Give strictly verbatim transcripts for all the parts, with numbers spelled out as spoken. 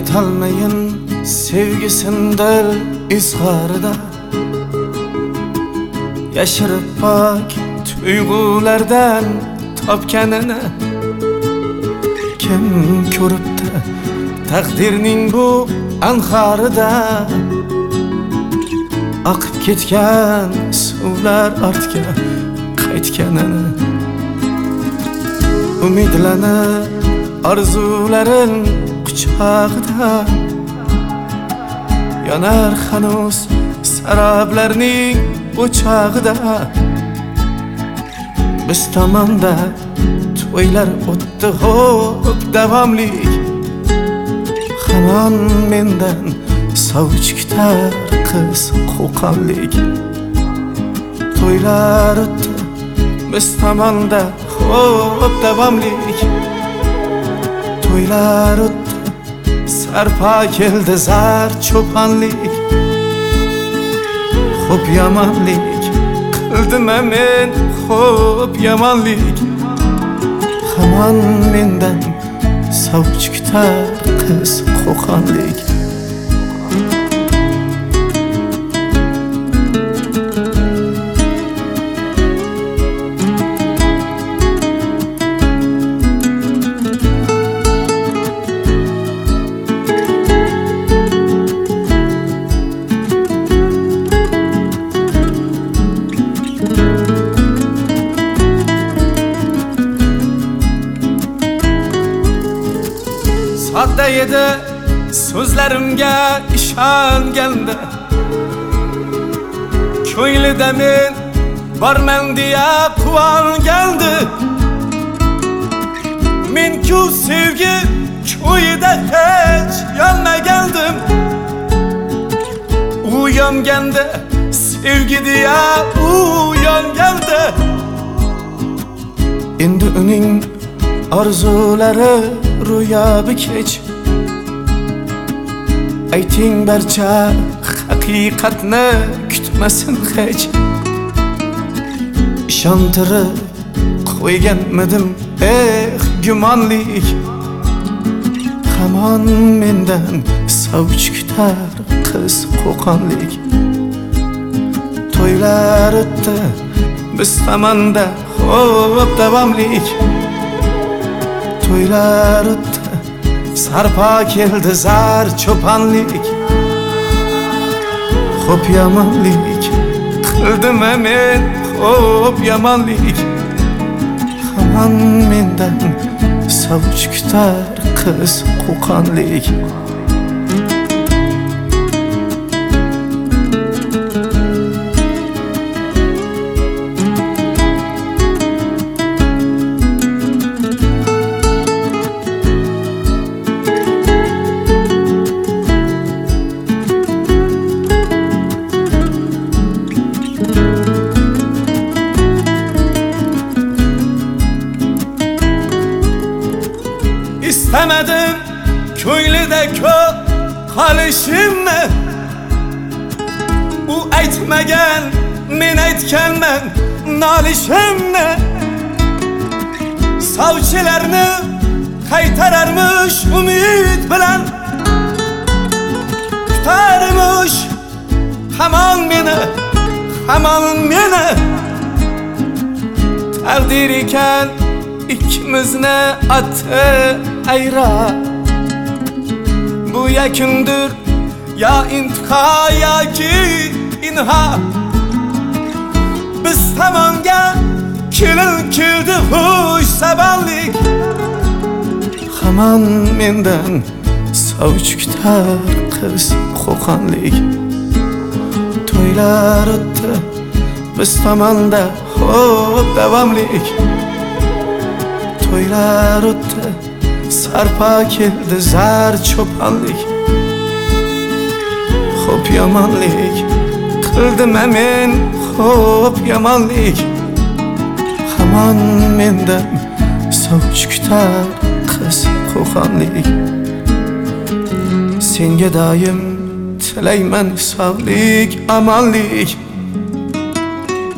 aytolmayin sevgisindir izg'orida, yashirib pok tuyg'ulardan topganini kim ko'ribdi taqdirning bu anhorida, oqib ketgan suvlar ortga qaytganini, umidlanib arzularin quchog'ida yonar hanuz saroblarning o'chog'ida. Biz tomonda to'ylar o'tdi xo'p davomlik, hamon mendan sovch kutar qiz qo'qonlik. To'ylar o'tdi biz tomonda xo'p davomlik, to'ylar o'tdi sarpo keldi zar cho'ponlik. Xo'p yomonlik qildim men, xo'p yomonlik, hamon mendan sovch kutar qiz qo'qonlik. Sodda edi so'zlarimga ishonganda, ko'nglida men borman deya quvongandi. Men-ku sevgi ko'yida hech yonmagandim, u yonganda sevgi deya u yongandi. Endi uning orzulari ro'yobi kech, ayting barcha haqiqatni kutmasin hech. Ishontirib qo'yganmidim eh gumonlik, hamon mendan sovch kutar qiz qo'qonlik. To'ylar o'tdi biz tomonda xo'p davomlik, to'ylar o'tdi sarpo keldi zar cho'ponlik. Xo'p yomonlik qildim men, xo'p yomonlik, hamon mendan sovch kutar qiz qo'qonlik. İstemedim ko'nglida ko'p qolishimni, u aytmagan men aytganman nolishimni. Sovchilarni qaytararmish umid bilan, kutarmish hamon meni, hamon meni. Taqdir ekan ikkimizni ati ayra, bu yakundir ya intiho yoki inha. Biz tomonga kelin keldi xush sabonlik, hamon mendan sovch kutar qiz qo'qonlik. To'ylar o'tdi biz tomonda xo'p davomlik, to'ylar o'tdi sarpo keldi zar cho'ponlik. Xo'p yomonlik qildim men, xo'p yomonlik, hamon mendan sovch kutar qiz qo'qonlik. Senga doim tilayman sog'lik omonlik,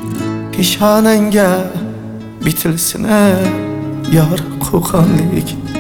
peshonangga bitilsin yor qo'qonlik.